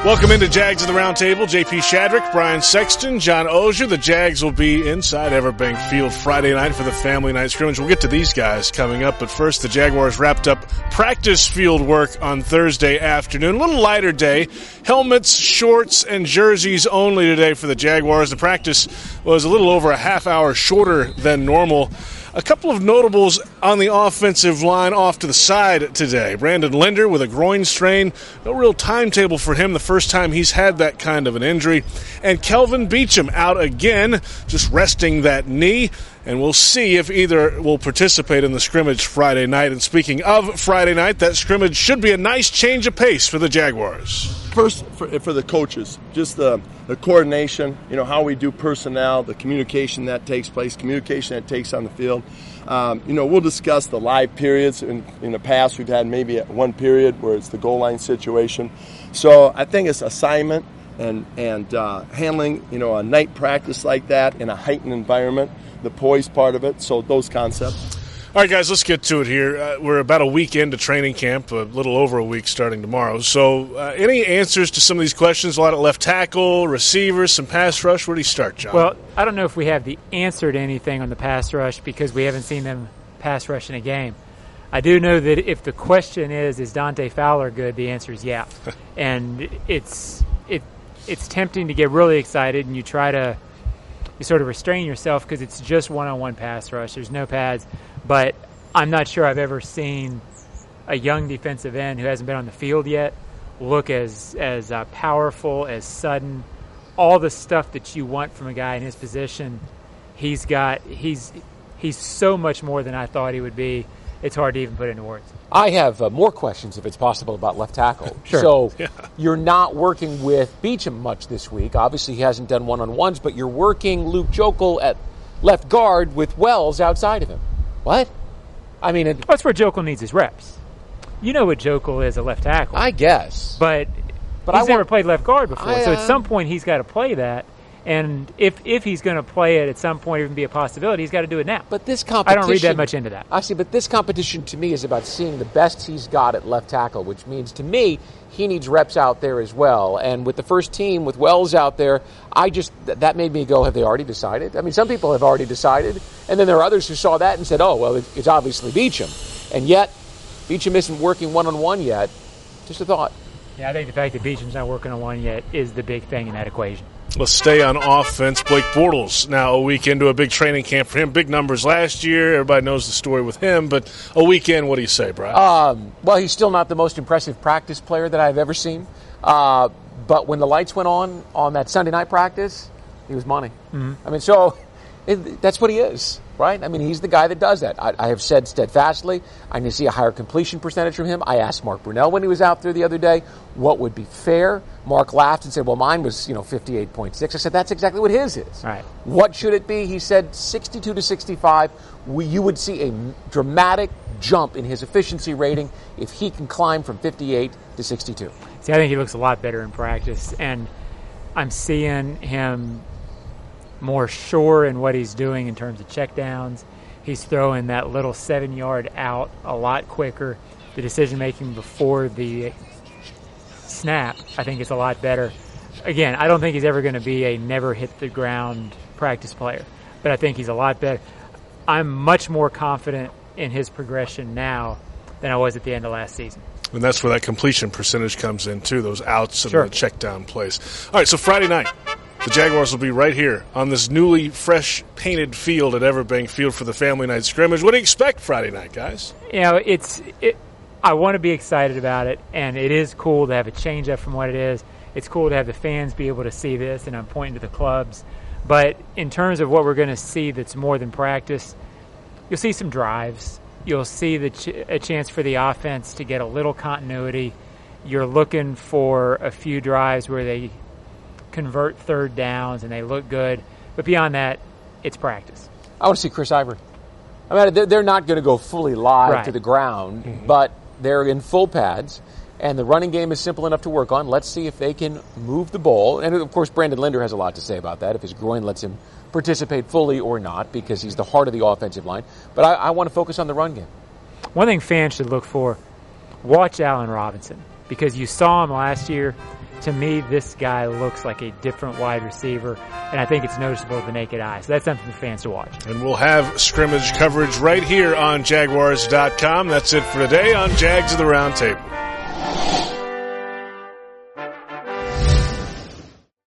Welcome into Jags in the Roundtable. JP Shadrick, Brian Sexton, John Ozier. The Jags will be inside Everbank Field Friday night for the family night scrimmage. We'll get to these guys coming up, but first the Jaguars wrapped up practice field work on Thursday afternoon. A little lighter day. Helmets, shorts, and jerseys only today for the Jaguars. The practice was a little over a half hour shorter than normal. A couple of notables on the offensive line off to the side today. Brandon Linder with a groin strain. No real timetable for him, the first time he's had that kind of an injury. And Kelvin Beachum out again, just resting that knee. And we'll see if either will participate in the scrimmage Friday night. And speaking of Friday night, that scrimmage should be a nice change of pace for the Jaguars. First, for the coaches, just the coordination, how we do personnel, the communication that takes place, communication that takes on the field. We'll discuss the live periods. In the past, we've had maybe one period where it's the goal line situation. So I think it's assignment and handling, a night practice like that in a heightened environment, the poise part of it, so those concepts. All right, guys, let's get to it here. We're about a week into training camp, a little over a week starting tomorrow. So any answers to some of these questions? A lot of left tackle, receivers, some pass rush. Where do you start, John? Well, I don't know if we have the answer to anything on the pass rush because we haven't seen them pass rush in a game. I do know that if the question is Dante Fowler good, the answer is yeah. And it's tempting to get really excited, and you sort of restrain yourself because it's just one-on-one pass rush. There's no pads. But I'm not sure I've ever seen a young defensive end who hasn't been on the field yet look as powerful, as sudden, all the stuff that you want from a guy in his position. He's so much more than I thought he would be. It's hard to even put into words. I have more questions, if it's possible, about left tackle. Sure. So You're not working with Beachum much this week. Obviously, he hasn't done one-on-ones, but you're working Luke Joeckel at left guard with Wells outside of him. What? I mean, that's where Joeckel needs his reps. You know what Joeckel is, a left tackle. I guess. But he's never played left guard before, so at some point he's got to play that. And if he's going to play it at some point, even be a possibility, he's got to do it now. But this competition, I don't read that much into that. I see, but this competition to me is about seeing the best he's got at left tackle, which means to me he needs reps out there as well. And with the first team, with Wells out there, that made me go, have they already decided? I mean, some people have already decided, and then there are others who saw that and said, oh, well, it's obviously Beachum. And yet, Beachum isn't working one-on-one yet. Just a thought. Yeah, I think the fact that Beachum's not working on one yet is the big thing in that equation. Let's stay on offense. Blake Bortles now a week into a big training camp for him. Big numbers last year. Everybody knows the story with him. But a weekend, what do you say, Brian? Well, he's still not the most impressive practice player that I've ever seen. But when the lights went on that Sunday night practice, he was money. Mm-hmm. I mean, that's what he is, right? I mean, he's the guy that does that. I have said steadfastly, I need to see a higher completion percentage from him. I asked Mark Brunell when he was out there the other day, what would be fair? Mark laughed and said, well, mine was 58.6. I said, that's exactly what his is. Right. What should it be? He said 62 to 65. You would see a dramatic jump in his efficiency rating if he can climb from 58 to 62. See, I think he looks a lot better in practice, and I'm seeing him more sure in what he's doing in terms of checkdowns. He's throwing that little 7-yard out a lot quicker. The decision-making before the snap, I think, is a lot better. Again, I don't think he's ever going to be a never-hit-the-ground practice player, but I think he's a lot better. I'm much more confident in his progression now than I was at the end of last season. And that's where that completion percentage comes in, too, those outs and the check-down plays. All right, so Friday night, the Jaguars will be right here on this newly fresh painted field at Everbank Field for the family night scrimmage. What do you expect Friday night, guys? I want to be excited about it, and it is cool to have a change up from what it is. It's cool to have the fans be able to see this, and I'm pointing to the clubs. But in terms of what we're going to see that's more than practice, you'll see some drives. You'll see a chance for the offense to get a little continuity. You're looking for a few drives where they convert third downs and they look good. But beyond that, it's practice. I want to see Chris Ivory. I mean, they're not going to go fully live to the ground, but they're in full pads, and the running game is simple enough to work on. Let's see if they can move the ball. And, of course, Brandon Linder has a lot to say about that, if his groin lets him participate fully or not, because he's the heart of the offensive line. But I want to focus on the run game. One thing fans should look for, watch Allen Robinson, because you saw him last year. to me, this guy looks like a different wide receiver, and I think it's noticeable with the naked eye. So that's something for fans to watch. And we'll have scrimmage coverage right here on Jaguars.com. That's it for today on Jags of the Round Table.